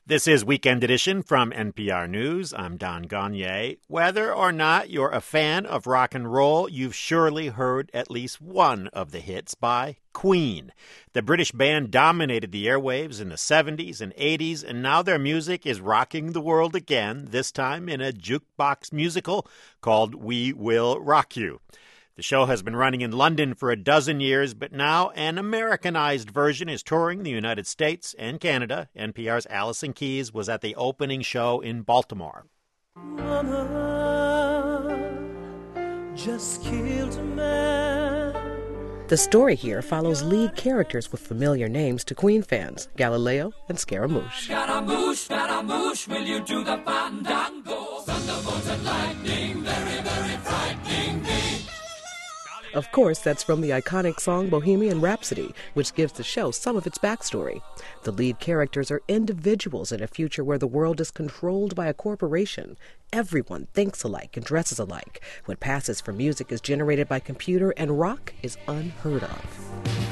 This is Weekend Edition from NPR News. I'm Don Gagné. Whether or not you're a fan of rock and roll, you've surely heard at least one of the hits by Queen. The British band dominated the airwaves in the 70s and 80s, and now their music is rocking the world again, this time in a jukebox musical called We Will Rock You. The show has been running in London for a dozen years, but now an Americanized version is touring the United States and Canada. NPR's Allison Keyes was at the opening show in Baltimore. Mama just killed a man. The story here follows lead characters with familiar names to Queen fans, Galileo and Scaramouche. Scaramouche, Scaramouche, will you do the fandango? Thunderbolts and lightning, very, very frightening me. Of course, that's from the iconic song Bohemian Rhapsody, which gives the show some of its backstory. The lead characters are individuals in a future where the world is controlled by a corporation. Everyone thinks alike and dresses alike. What passes for music is generated by computer, and rock is unheard of.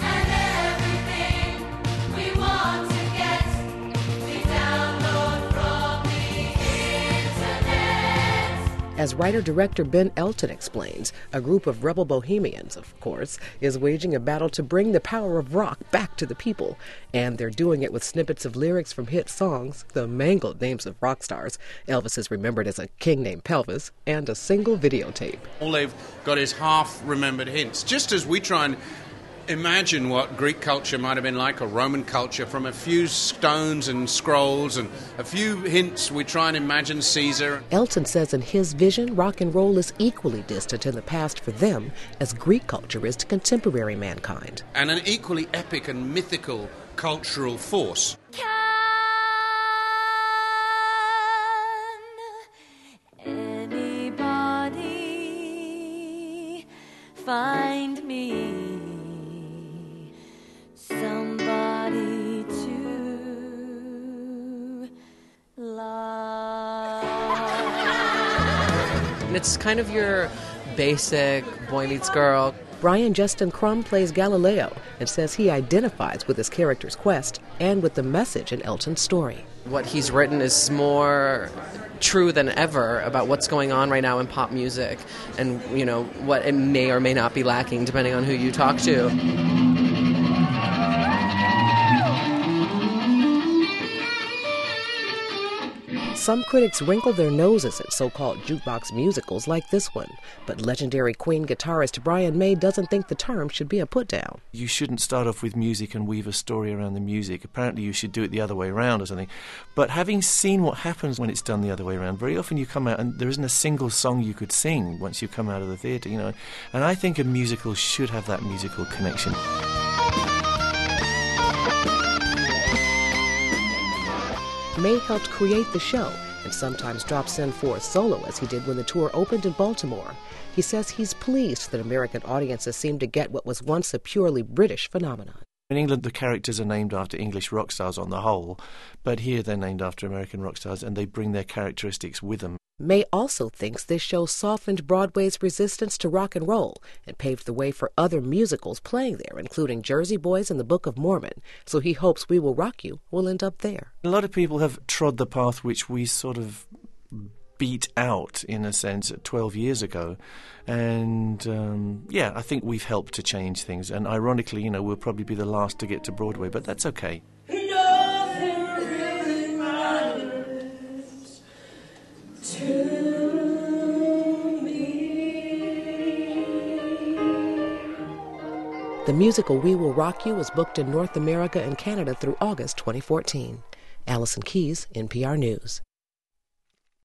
As writer-director Ben Elton explains, a group of rebel bohemians, of course, is waging a battle to bring the power of rock back to the people. And they're doing it with snippets of lyrics from hit songs, the mangled names of rock stars, Elvis is remembered as a king named Pelvis, and a single videotape. All they've got is half-remembered hints, just as we try and imagine what Greek culture might have been like, or Roman culture, from a few stones and scrolls and a few hints. We try and imagine Caesar. Elton says in his vision, rock and roll is equally distant in the past for them as Greek culture is to contemporary mankind. And an equally epic and mythical cultural force. Can anybody find me somebody to love? And it's kind of your basic boy meets girl. Brian Justin Crum plays Galileo and says he identifies with his character's quest and with the message in Elton's story. What he's written is more true than ever about what's going on right now in pop music and, you know, what it may or may not be lacking depending on who you talk to. Some critics wrinkle their noses at so-called jukebox musicals like this one, but legendary Queen guitarist Brian May doesn't think the term should be a put-down. You shouldn't start off with music and weave a story around the music. Apparently you should do it the other way around or something. But having seen what happens when it's done the other way around, very often you come out and there isn't a single song you could sing once you come out of the theatre, you know. And I think a musical should have that musical connection. May helped create the show and sometimes drops in for a solo, as he did when the tour opened in Baltimore. He says he's pleased that American audiences seem to get what was once a purely British phenomenon. In England, the characters are named after English rock stars on the whole, but here they're named after American rock stars, and they bring their characteristics with them. May also thinks this show softened Broadway's resistance to rock and roll and paved the way for other musicals playing there, including Jersey Boys and the Book of Mormon. So he hopes We Will Rock You will end up there. A lot of people have trod the path which we sort of beat out, in a sense, 12 years ago. And, I think we've helped to change things. And ironically, you know, we'll probably be the last to get to Broadway, but that's okay. Nothing really matters to me. The musical We Will Rock You is booked in North America and Canada through August 2014. Allison Keyes, NPR News.